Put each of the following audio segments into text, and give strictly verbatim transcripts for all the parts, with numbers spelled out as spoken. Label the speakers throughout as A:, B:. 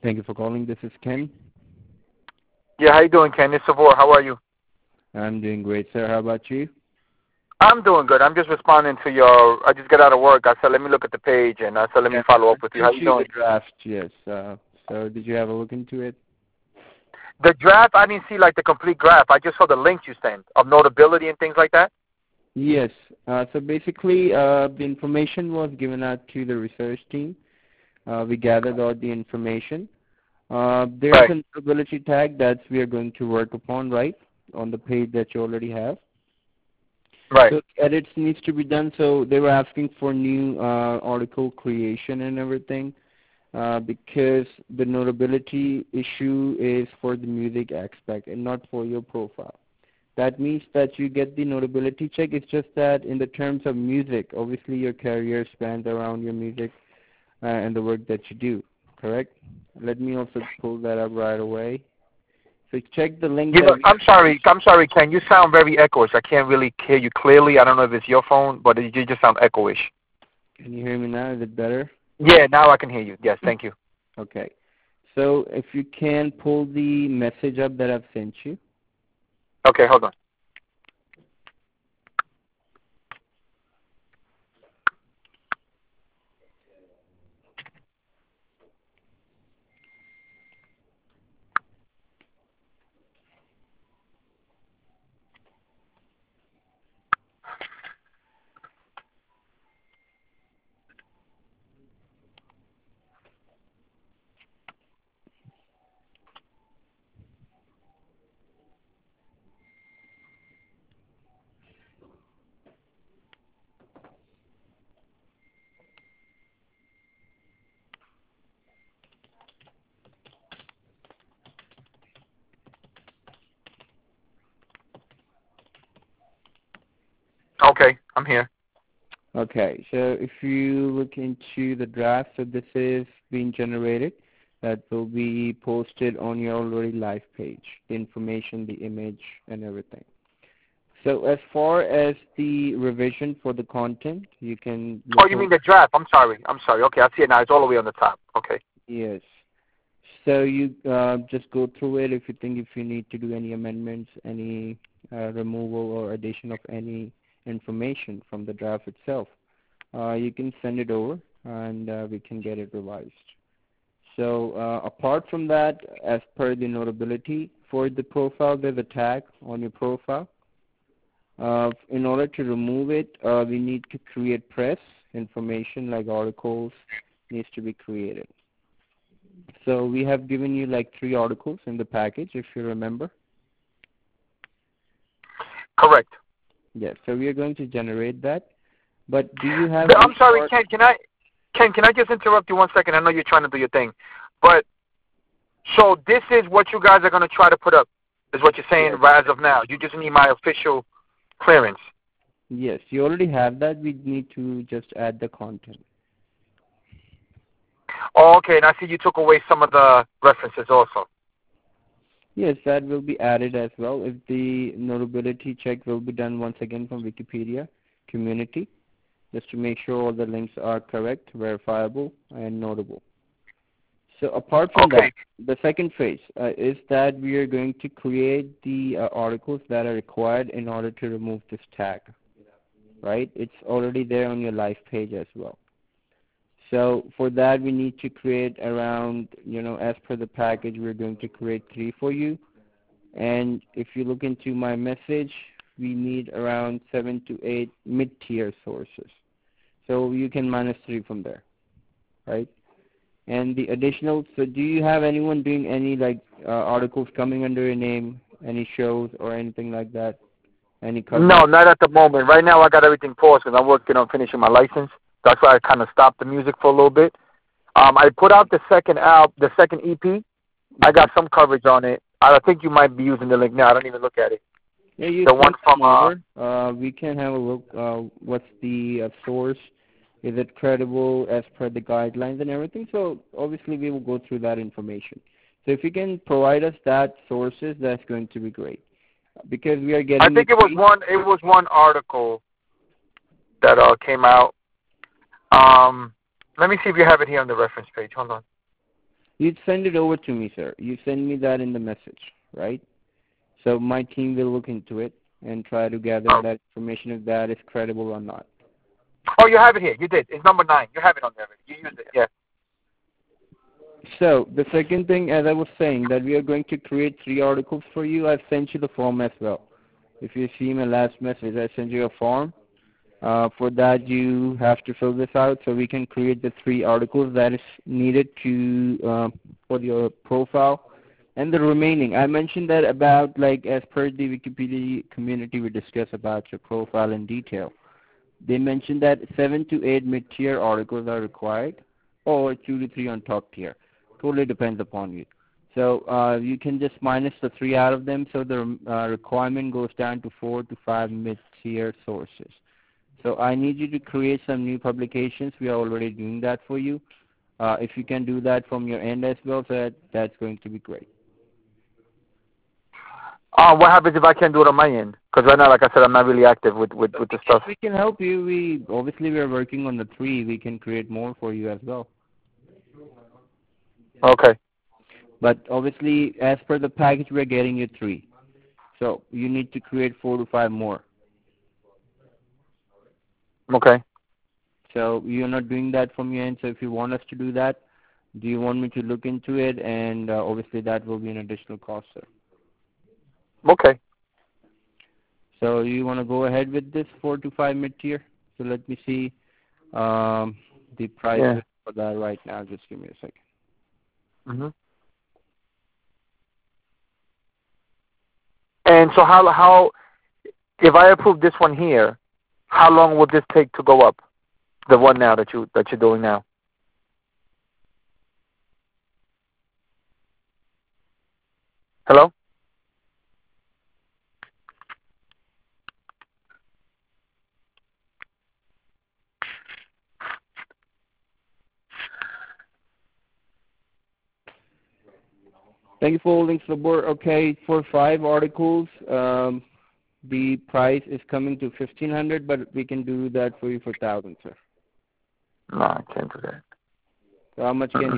A: Thank you for calling. This is Ken.
B: Yeah, how you doing, Ken? It's Savor. How are you?
A: I'm doing great, sir. How about you?
B: I'm doing good. I'm just responding to your. I just got out of work. I said let me look at the page, and I said let me
A: Yeah,
B: follow
A: I
B: up with you. How
A: sent
B: you
A: you the
B: doing?
A: draft, yes. Uh, so did you have a look into it?
B: The draft. I didn't see like the complete graph. I just saw the links you sent of notability and things like that.
A: Yes. Uh, so basically, uh, the information was given out to the research team. Uh, we gathered all the information. Uh, there's
B: Right.
A: a notability tag that we are going to work upon, right, on the page that you already have.
B: Right.
A: So edits needs to be done. So they were asking for new uh, article creation and everything uh, because the notability issue is for the music aspect and not for your profile. That means that you get the notability check. It's just that in the terms of music, obviously your career spans around your music uh, and the work that you do, correct? Let me also pull that up right away. So check the link
B: You
A: that
B: know,
A: we
B: I'm
A: have sent
B: sorry.
A: you.
B: I'm sorry, Ken. You sound very echoish. I can't really hear you clearly. I don't know if it's your phone, but you just sound echoish.
A: Can you hear me now? Is it better?
B: Yeah, now I can hear you. Yes, thank you.
A: Okay. So if you can pull the message up that I've sent you.
B: Okay, hold on. Okay, I'm here.
A: Okay, so if you look into the draft, so this is being generated. That will be posted on your already live page, the information, the image, and everything. So as far as the revision for the content, you can
B: Oh,
A: look
B: you
A: over.
B: mean the draft? I'm sorry. I'm sorry. Okay, I see it now. It's all the way on the top. Okay.
A: Yes. So you uh, just go through it if you think if you need to do any amendments, any uh, removal or addition of any information from the draft itself. Uh, you can send it over and uh, we can get it revised. So uh, apart from that, as per the notability for the profile, there's a tag on your profile. Uh, in order to remove it, uh, we need to create press information like articles needs to be created. So we have given you like three articles in the package, if you remember.
B: Correct.
A: Yes, so we are going to generate that. But do you have
B: I'm
A: any
B: sorry,
A: part?
B: Ken. Can I, Ken? Can I just interrupt you one second? I know you're trying to do your thing, but so this is what you guys are going to try to put up, is what you're saying
A: Yes.
B: as of now. You just need my official clearance.
A: Yes, you already have that. We need to just add the content.
B: Oh, okay. And I see you took away some of the references also.
A: Yes, that will be added as well. If the notability check will be done once again from Wikipedia community, just to make sure all the links are correct, verifiable, and notable. So apart from
B: Okay.
A: that, the second phase uh, is that we are going to create the uh, articles that are required in order to remove this tag, right? It's already there on your live page as well. So for that, we need to create around, you know, as per the package, we're going to create three for you. And if you look into my message, we need around seven to eight mid-tier sources. So you can minus three from there, right? And the additional, so do you have anyone doing any like uh, articles coming under your name, any shows or anything like that? Any coverage?
B: No, not at the moment. Right now, I got everything paused because I'm working on finishing my license. That's why I kind of stopped the music for a little bit. Um, I put out the second album, the second E P. I got some coverage on it. I think you might be using the link now. I don't even look at it.
A: Yeah, you
B: The one
A: send
B: from
A: them
B: uh,
A: over. Uh, we can have a look. Uh, what's the uh, source? Is it credible as per the guidelines and everything? So obviously we will go through that information. So if you can provide us that sources, that's going to be great. Because we are
B: I
A: getting
B: think
A: it
B: it was
A: free.
B: one. It was one article that uh came out. Um, let me see if you have it here on the reference page. Hold on.
A: You'd send it over to me, sir. You send me that in the message, right? So my team will look into it and try to gather
B: Oh.
A: that information if that is credible or not.
B: Oh, you have it here. You did. It's number nine. You have it on there. You used it. Yeah.
A: So the second thing, as I was saying, that we are going to create three articles for you. I've sent you the form as well. If you see my last message, I sent you a form. Uh, for that, you have to fill this out so we can create the three articles that is needed to uh, for your profile. And the remaining, I mentioned that about, like, as per the Wikipedia community, we discuss about your profile in detail. They mentioned that seven to eight mid-tier articles are required, or two to three on top tier. Totally depends upon you. So uh, you can just minus the three out of them, so the uh, requirement goes down to four to five mid-tier sources. So I need you to create some new publications. We are already doing that for you. Uh, if you can do that from your end as well, so that, that's going to be great.
B: Uh, what happens if I can't do it on my end? Because right now, like I said, I'm not really active with, with, with the stuff.
A: We can help you. We obviously we are working on the three. We can create more for you as well.
B: Okay.
A: But obviously, as per the package, we're getting you three. So you need to create four to five more.
B: Okay.
A: So you're not doing that from your end. So if you want us to do that, do you want me to look into it? And uh, obviously, that will be an additional cost, sir.
B: Okay.
A: So you want to go ahead with this four to five mid-tier? So let me see um, the price
B: Yeah.
A: for that right now. Just give me a second.
B: Mm-hmm. And so how, how, if I approve this one here, how long would this take to go up? The one now that you that you're doing now. Hello?
A: Thank you for holding support. Okay, for five articles, um, the price is coming to fifteen hundred, but we can do that for you for thousand, sir.
B: No, I can't do that.
A: So how much can
B: Mm-mm.
A: you?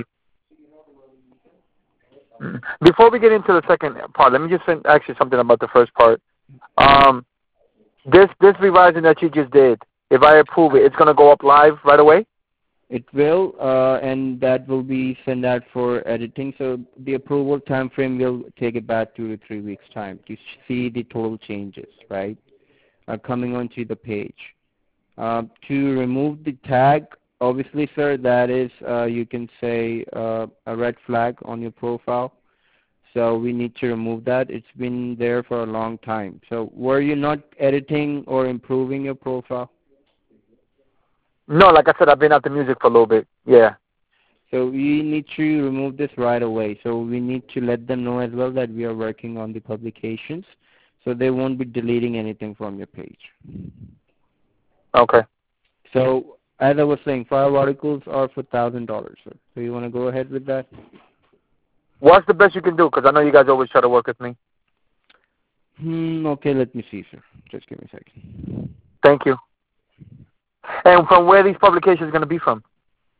B: Mm-mm. Before we get into the second part, let me just ask you something about the first part. Um, this this revising that you just did, if I approve it, it's going to go up live right away?
A: It will, uh, and that will be sent out for editing. So the approval time frame will take about two to three weeks time to see the total changes, right, uh, coming onto the page. Uh, to remove the tag, obviously, sir, that is, uh, you can say, uh, a red flag on your profile. So we need to remove that. It's been there for a long time. So were you not editing or improving your profile?
B: No, like I said, I've been out the music for a little bit. Yeah.
A: So we need to remove this right away. So we need to let them know as well that we are working on the publications, so they won't be deleting anything from your page.
B: Okay.
A: So as I was saying, five articles are for one thousand dollars, sir. So you want to go ahead with that?
B: What's the best you can do? Because I know you guys always try to work with me.
A: Hmm, okay, let me see, sir. Just give me a second.
B: Thank you. And from where these publications are going to be from?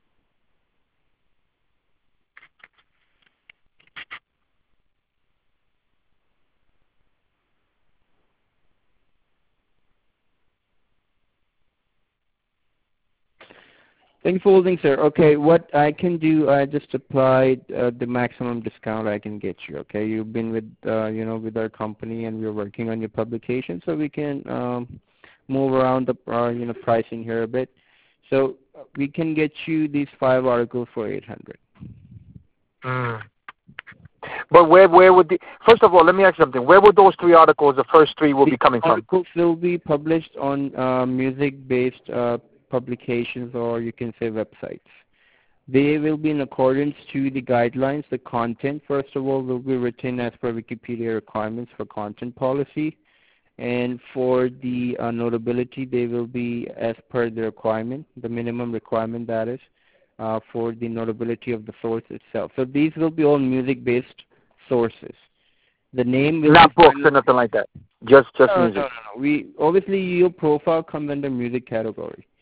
A: Thank you for holding, sir. Okay, what I can do, I just applied uh, the maximum discount I can get you. Okay, you've been with, uh, you know, with our company, and we're working on your publication, so we can um, move around the, uh, you know, pricing here a bit. So uh, we can get you these five articles for eight hundred.
B: Mm. But where where would the first of all, let me ask you something. Where would those three articles, the first three, will
A: The
B: be coming from?
A: articles will be published on uh, music-based uh, publications, or you can say websites. They will be in accordance to the guidelines. The content, first of all, will be written as per Wikipedia requirements for content policy. And for the uh, notability, they will be as per the requirement, the minimum requirement that is, uh, for the notability of the source itself. So these will be all music-based sources. The name will
B: Not
A: be
B: books or nothing like that. Just just
A: no,
B: music.
A: no, no, no. We obviously your profile comes under music category.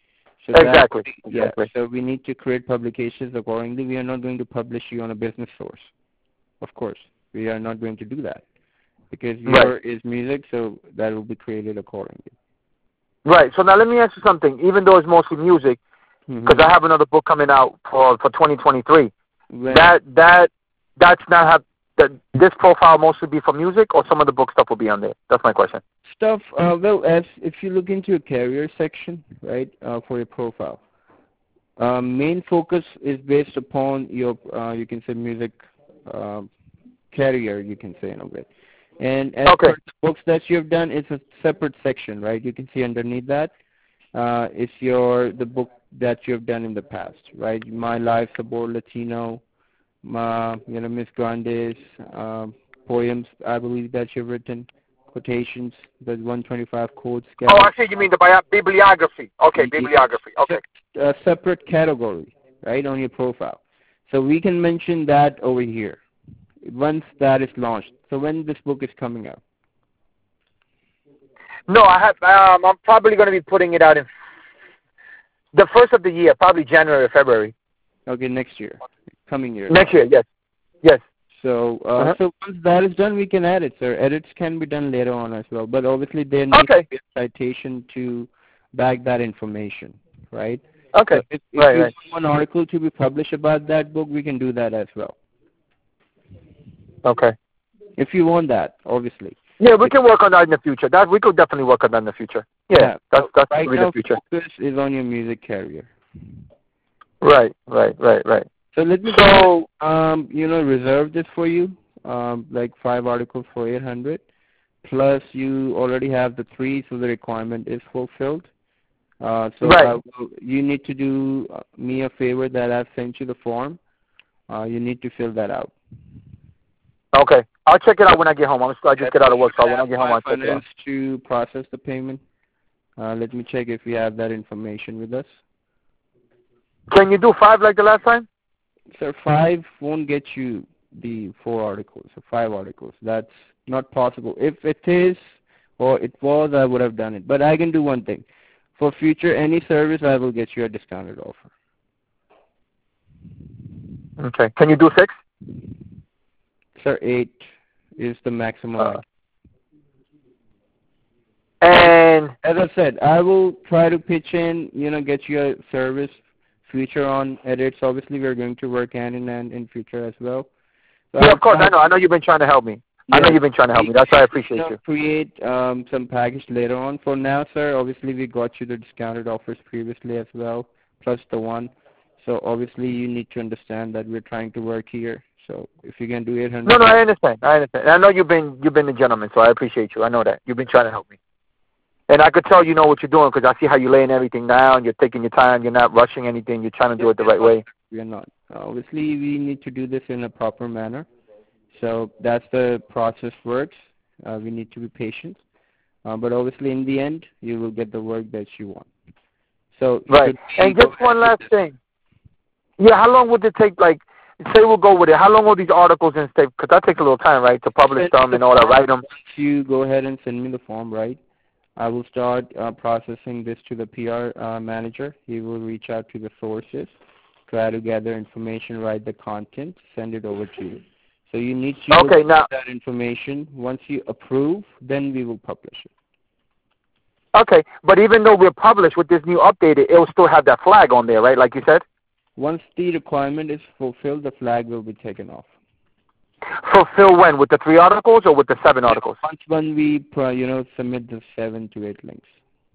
A: So
B: exactly.
A: That, yeah.
B: Exactly.
A: So we need to create publications accordingly. We are not going to publish you on a business source. Of course, we are not going to do that because your
B: Right.
A: is music, so that will be created accordingly.
B: Right. So now let me ask you something. Even though it's mostly music, because
A: Mm-hmm.
B: I have another book coming out for for twenty twenty-three.
A: When,
B: That that that's not have that this profile mostly be for music, or some of the book stuff will be on there. That's my question.
A: stuff, uh, well, as if you look into a career section, right, uh, for your profile, um, main focus is based upon your, uh, you can say, music um, career, you can say in a way. And as
B: Okay.
A: per the books that you've done, it's a separate section, right? You can see underneath that uh, is your the book that you've done in the past, right? My Life, Sabor Latino, my, you know, Miss Grande's um, poems, I believe that you've written, quotations, the one twenty-five quotes.
B: Oh, I see. You mean the bio- bibliography? Okay, bibliography. Okay.
A: A separate category, right, on your profile. So we can mention that over here once that is launched. So when this book is coming out?
B: No, I have. Um, I'm probably going to be putting it out in the first of the year, probably January or February.
A: Okay, next year, coming year.
B: Next year, yes, yes.
A: So, uh,
B: Uh-huh.
A: so once that is done, we can add it, sir. Edits can be done later on as well, but obviously there needs
B: Okay.
A: to be a citation to back that information, right?
B: Okay.
A: So if, if
B: right,
A: you
B: right.
A: want an article to be published about that book, we can do that as well.
B: Okay.
A: If you want that, obviously.
B: Yeah, we can work on that in the future. That we could definitely work on that in the future. Yeah,
A: Yeah.
B: that's that's
A: Right
B: really
A: now,
B: the future.
A: focus is on your music career.
B: Right, right, right, right.
A: So let me
B: So,
A: um, you know, reserve this for you, um, like five articles for eight hundred. Plus, you already have the three, so the requirement is fulfilled. Uh, so
B: right.
A: I will, you need to do uh, me a favor that I've sent you the form. Uh, you need to fill that out.
B: Okay. I'll check it out when I get home. I'm, I just get out of work, so when I get home, I'll check it out.
A: Finance to process the payment. Uh, let me check if we have that information with us.
B: Can you do five like the last time?
A: Sir, five won't get you the four articles, or five articles. That's not possible. If it is, or it was, I would have done it. But I can do one thing. For future, any service, I will get you a discounted offer.
B: Okay. Can you do six?
A: Sir, eight is the maximum.
B: Uh, and
A: as I said, I will try to pitch in, you know, get you a service future on edits. Obviously, we're going to work hand in hand in future as well. So
B: yeah, of course, I know. I know you've been trying to help me.
A: Yeah,
B: I know you've been trying to help me. That's why I appreciate
A: you. Know,
B: you.
A: Create um, some package later on. For now, sir, obviously we got you the discounted offers previously as well, plus the one. So obviously you need to understand that we're trying to work here. So if you can do eight hundred.
B: No, no, I understand. I understand. I know you've been you've been a gentleman, so I appreciate you. I know that you've been trying to help me, and I could tell you know what you're doing because I see how you're laying everything down. You're taking your time. You're not rushing anything. You're trying to do it the right way.
A: We are not. Obviously, we need to do this in a proper manner. So that's the process works. Uh, we need to be patient. Uh, but obviously, in the end, you will get the work that you want. So
B: right. And just one last thing. Yeah, how long would it take? Like, say we'll go with it. How long will these articles and take? Because that takes a little time, right, to publish them and all that, write them.
A: If you go ahead and send me the form, right? I will start uh, processing this to the P R uh, manager. He will reach out to the sources, try to gather information, write the content, send it over to you. So you need to
B: okay, now,
A: that information. Once you approve, then we will publish it.
B: Okay, but even though we're published with this new update, it will still have that flag on there, right, like you said?
A: Once the requirement is fulfilled, the flag will be taken off.
B: Fulfill when? With the three articles or with the seven
A: yeah,
B: articles?
A: Once when we, you know, submit the seven to eight links.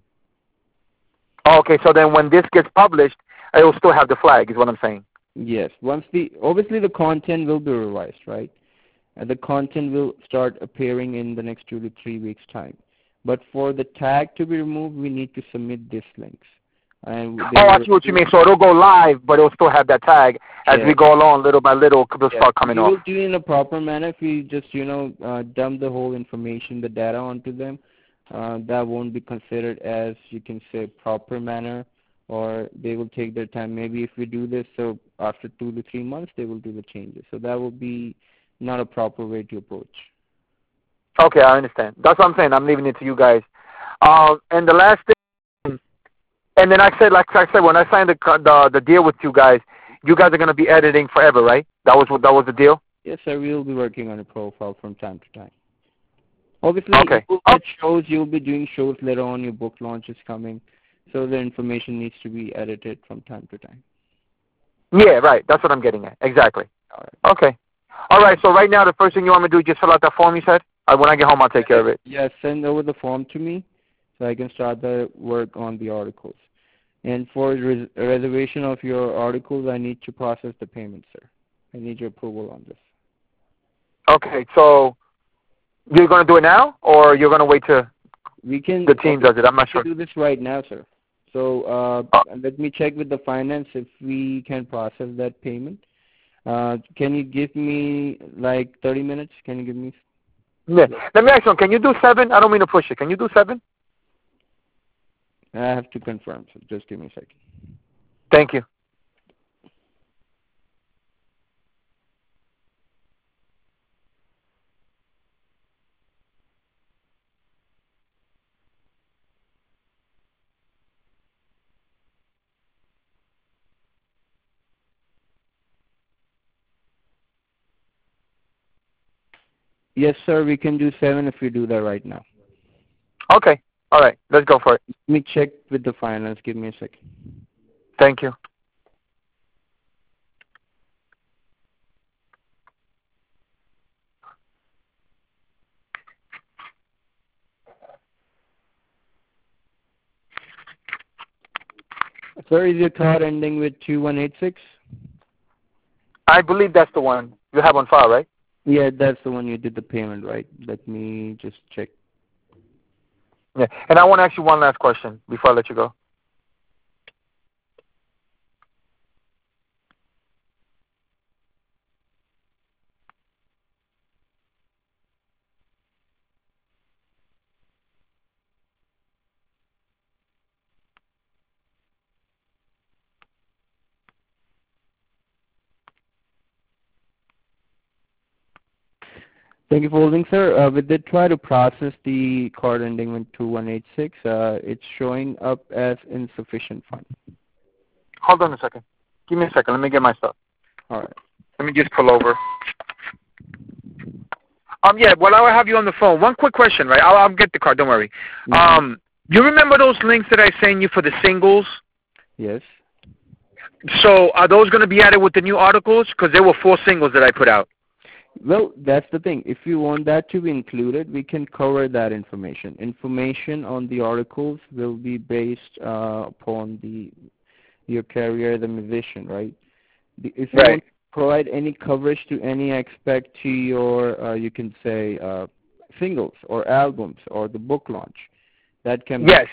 B: Okay, so then when this gets published, it will still have the flag, is what I'm saying.
A: Yes. Once the obviously the content will be revised, right? And the content will start appearing in the next two to three weeks time. But for the tag to be removed, we need to submit these links. And
B: oh, I see what you mean. So it'll go live, but it'll still have that tag as
A: yeah.
B: we go along, little by little, it'll
A: yeah.
B: start coming
A: we
B: off.
A: We will do it in a proper manner. If we just, you know, uh, dump the whole information, the data onto them, uh, that won't be considered as, you can say, proper manner, or they will take their time. Maybe if we do this, so after two to three months, they will do the changes. So that will be not a proper way to approach.
B: Okay, I understand. That's what I'm saying. I'm leaving it to you guys. Um, and the last thing, And then I said, like I said, when I signed the the, the deal with you guys, you guys are going to be editing forever, right? That was what that was the deal.
A: Yes, sir. We'll be working on a profile from time to time. Obviously,
B: Okay.
A: you'll
B: Oh,
A: get shows. You'll be doing shows later on. Your book launch is coming, so the information needs to be edited from time to time.
B: yeah, right. That's what I'm getting at. Exactly.
A: All right.
B: Okay. All right. So right now, the first thing you want me to do is just fill out that form you said. Uh, when I get home, I'll take care of it.
A: Yes, send over the form to me, so I can start the work on the articles. And for res- reservation of your articles, I need to process the payment, sir. I need your approval on this.
B: Okay. So you're going to do it now, or you're going to wait till
A: We can.
B: the team does it? I'm not
A: We
B: sure.
A: can do this right now, sir. So uh,
B: Oh,
A: let me check with the finance if we can process that payment. Uh, can you give me like thirty minutes? Can you give me?
B: yeah. Let me ask you, can you do seven? I don't mean to push it. Can you do seven?
A: I have to confirm, so just give me a second.
B: Thank you.
A: Yes, sir. We can do seven if we do that right now.
B: Okay. All right. Let's go for it.
A: Let me check with the finance. Give me a second.
B: Thank you.
A: Sir, is your card ending with two one eight six?
B: I believe that's the one you have on file, right?
A: Yeah, that's the one you did the payment, right? Let me just check.
B: Yeah. And I want to ask you one last question before I let you go.
A: Thank you for holding, sir. Uh, we did try to process the card ending with two one eight six. Uh, it's showing up as insufficient fund.
B: Hold on a second. Give me a second. Let me get my stuff.
A: All right.
B: Let me just pull over. Um, yeah, well, I will have you on the phone. One quick question, right? I'll, I'll get the card. Don't worry.
A: Mm-hmm.
B: Um, you remember those links that I sent you for the singles?
A: Yes.
B: So are those going to be added with the new articles? Because there were four singles that I put out.
A: Well, that's the thing. If you want that to be included, we can cover that information. Information on the articles will be based uh, upon the your career as a musician, right? The, if you
B: Right.
A: want to provide any coverage to any aspect to your, uh, you can say, uh, singles or albums or the book launch, that can
B: Yes.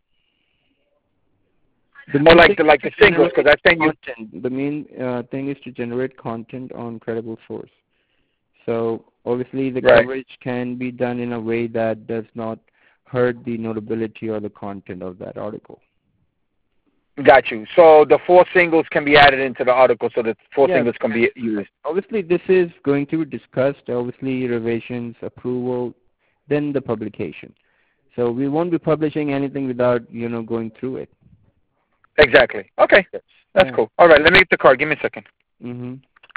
A: be.
B: Or like the like the singles, because I sent you.
A: Content. The main uh, thing is to generate content on credible source. So obviously the
B: Right.
A: coverage can be done in a way that does not hurt the notability or the content of that article.
B: Got you. So the four singles can be added into the article, so the four
A: Yeah,
B: singles can be used.
A: obviously this is going to be discussed, obviously revisions, approval, then the publication. So we won't be publishing anything without, you know, going through it.
B: Exactly. Okay.
A: Yes.
B: That's
A: Yeah.
B: cool. All right, let me get the card. Give me a second.
A: Mm-hmm.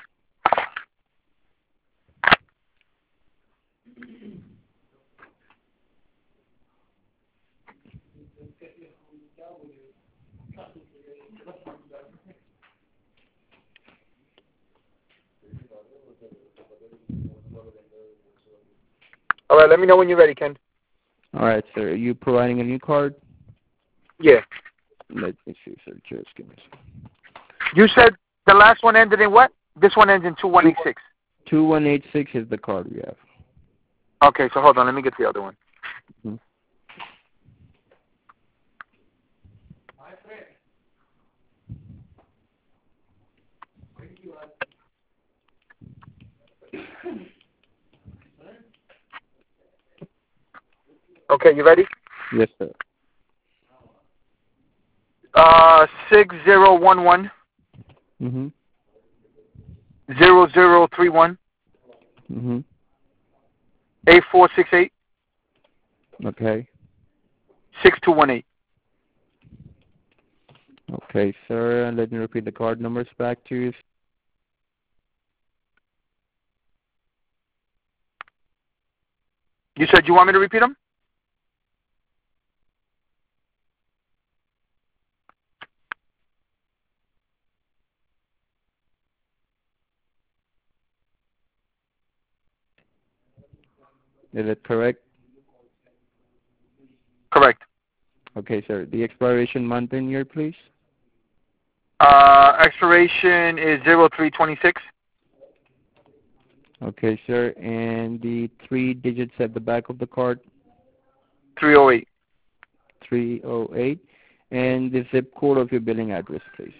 B: All right, let me know when you're ready, Ken.
A: All right, sir. Are you providing a new card?
B: Yeah.
A: Let me see, sir. Just give me a second.
B: You said the last one ended in what? This one ends in two one eight six.
A: two one eight six is the card we have.
B: Okay, so hold on. Let me get the other one.
A: Mm-hmm.
B: Okay, you ready?
A: Yes, sir.
B: Uh, six zero one one
A: Mm-hmm.
B: zero zero three one
A: Mm-hmm.
B: eight four six eight
A: Okay.
B: six two one eight.
A: Okay, sir. Let me repeat the card numbers back to you.
B: You said you want me to repeat them?
A: Is it correct?
B: Correct.
A: Okay, sir. The expiration month and year, please.
B: Uh, expiration is zero three twenty six.
A: Okay, sir. And the three digits at the back of the card.
B: three oh eight.
A: three oh eight. And the zip code of your billing address, please.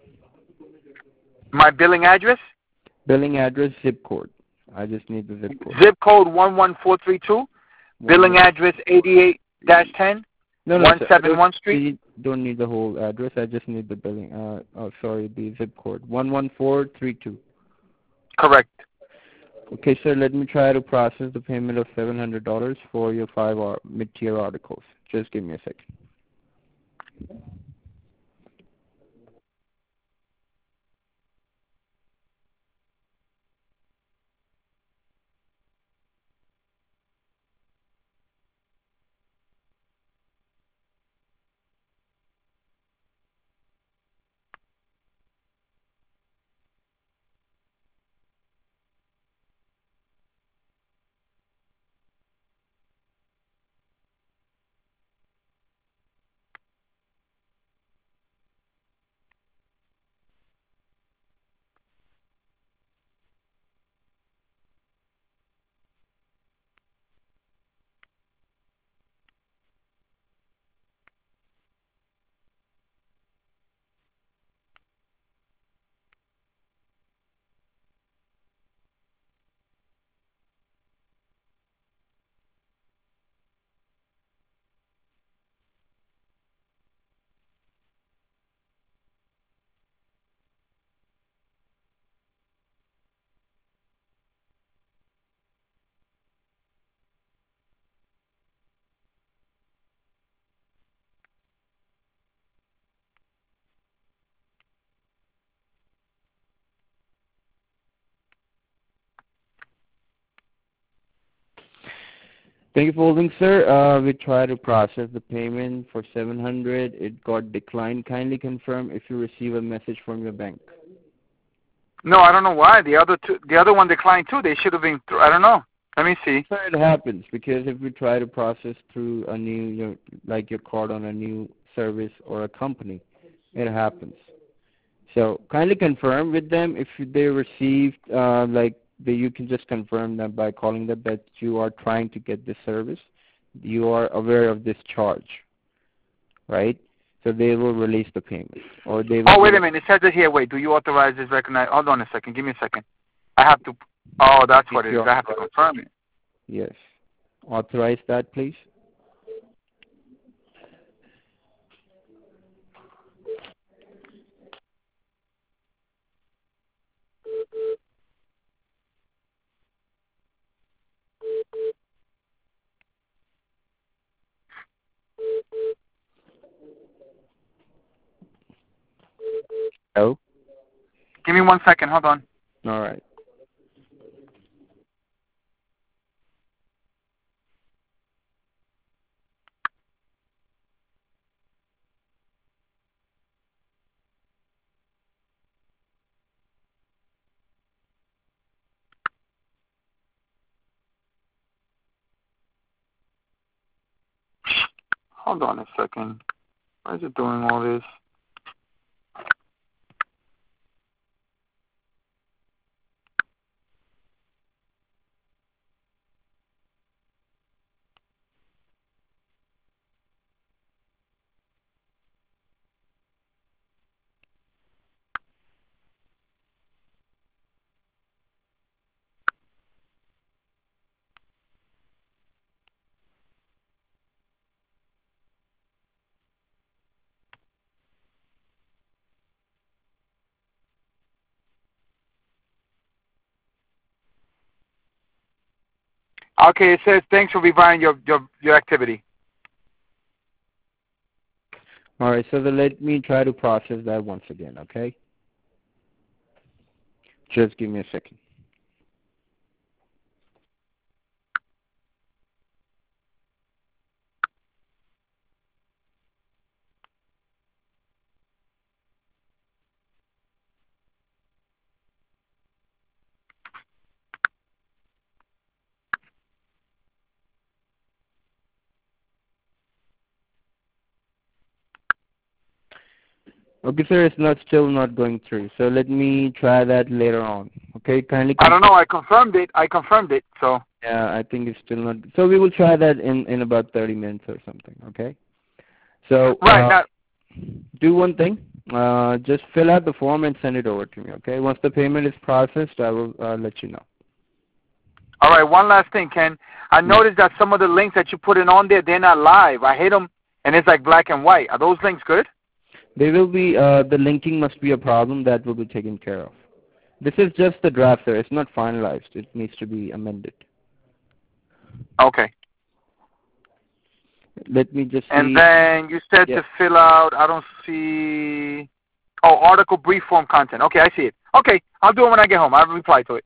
B: My billing address?
A: Billing address, zip code. I just need the zip code.
B: Zip code one one four three two. Billing address eighty-eight dash ten.
A: No, no,
B: one seventy-one Street.
A: You don't need the whole address. I just need the billing. Uh, oh, sorry, the zip code. one one four three two.
B: Correct.
A: Okay, sir. Let me try to process the payment of seven hundred dollars for your five mid-tier articles. Just give me a second. Thank you for holding, sir. Uh, we tried to process the payment for seven hundred dollars. It got declined. Kindly confirm if you receive a message from your bank.
B: No, I don't know why. The other two, the other one declined too. They should have been. Th- I don't know. Let me see.
A: Sir, it happens because if we try to process through a new, your, like your card on a new service or a company, it happens. So kindly confirm with them if they received, uh, like the, you can just confirm that by calling them that you are trying to get this service. You are aware of this charge, right? So they will release the payment, or they will.
B: Oh, wait a minute. It says it here. Wait. Do you authorize this? Recognize? Hold on a second. Give me a second. I have to. Oh, that's what it is. I have to confirm it.
A: Yes. Authorize that, please. Oh.
B: Give me one second. Hold on.
A: All right.
B: Hold on a second. Why is it doing all this? Okay, it says thanks for reviewing your, your, your activity.
A: All right, so then let me try to process that once again, okay? Just give me a second. Okay, sir, it's not still not going through. So let me try that later on. Okay, kindly.
B: I don't know. I confirmed it. I confirmed it. So.
A: Yeah, I think it's still not. So we will try that in in about thirty minutes or something. Okay. So
B: right
A: uh,
B: now,
A: do one thing. Uh, just fill out the form and send it over to me. Okay. Once the payment is processed, I will uh, let you know.
B: All right. One last thing, Ken. I noticed that some of the links that you put in on there, they're not live. I hate them, and it's like black and white. Are those links good?
A: They will be. Uh, the linking must be a problem that will be taken care of. This is just the draft, sir. It's not finalized. It needs to be amended.
B: Okay.
A: Let me just see.
B: And then you said
A: yeah.
B: to fill out, I don't see, oh, article brief form content. Okay, I see it. Okay, I'll do it when I get home. I'll reply to it.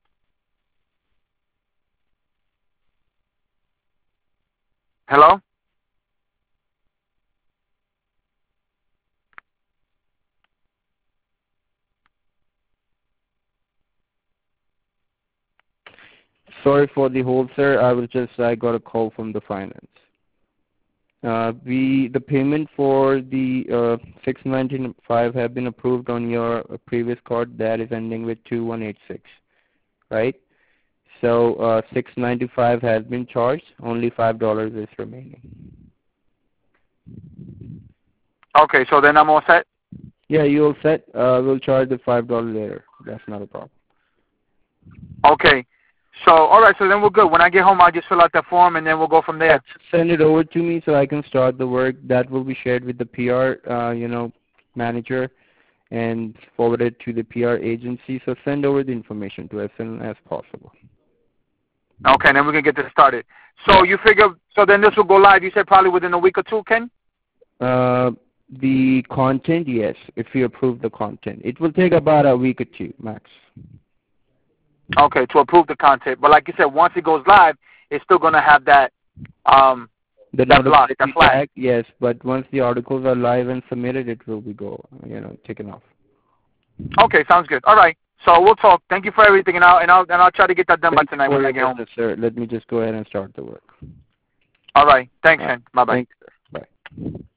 B: Hello?
A: Sorry for the hold, sir. I was just, I got a call from the finance. Uh, we, the payment for the uh, six ninety-five have been approved on your uh, previous card that is ending with two one eight six, right? So uh, six ninety-five has been charged. Only five dollars is remaining.
B: Okay, so then I'm all set?
A: Yeah, you all set. Uh, we'll charge the five dollars later. That's not a problem.
B: Okay. So, all right, so then we're good. When I get home, I'll just fill out that form, and then we'll go from there.
A: Send it over to me so I can start the work. That will be shared with the P R, uh, you know, manager and forwarded to the P R agency. So send over the information to us as soon as possible.
B: Okay, then we can get this started. So you figure, so then this will go live, you said probably within a week or two, Ken?
A: Uh, the content, yes, if you approve the content. It will take about a week or two, max.
B: Okay, to approve the content. But like you said, once it goes live, it's still going to have that, um,
A: the
B: that block, that flag.
A: Tag, yes, but once the articles are live and submitted, it will be go, you know, taken off.
B: Okay, sounds good. All right, so we'll talk. Thank you for everything, and I'll and I'll and I'll try to get that done
A: Thank
B: by tonight when I get home.
A: This, sir. Let me just go ahead and start the work.
B: All right, thanks, Ken. Bye bye.
A: Thanks, sir. Bye.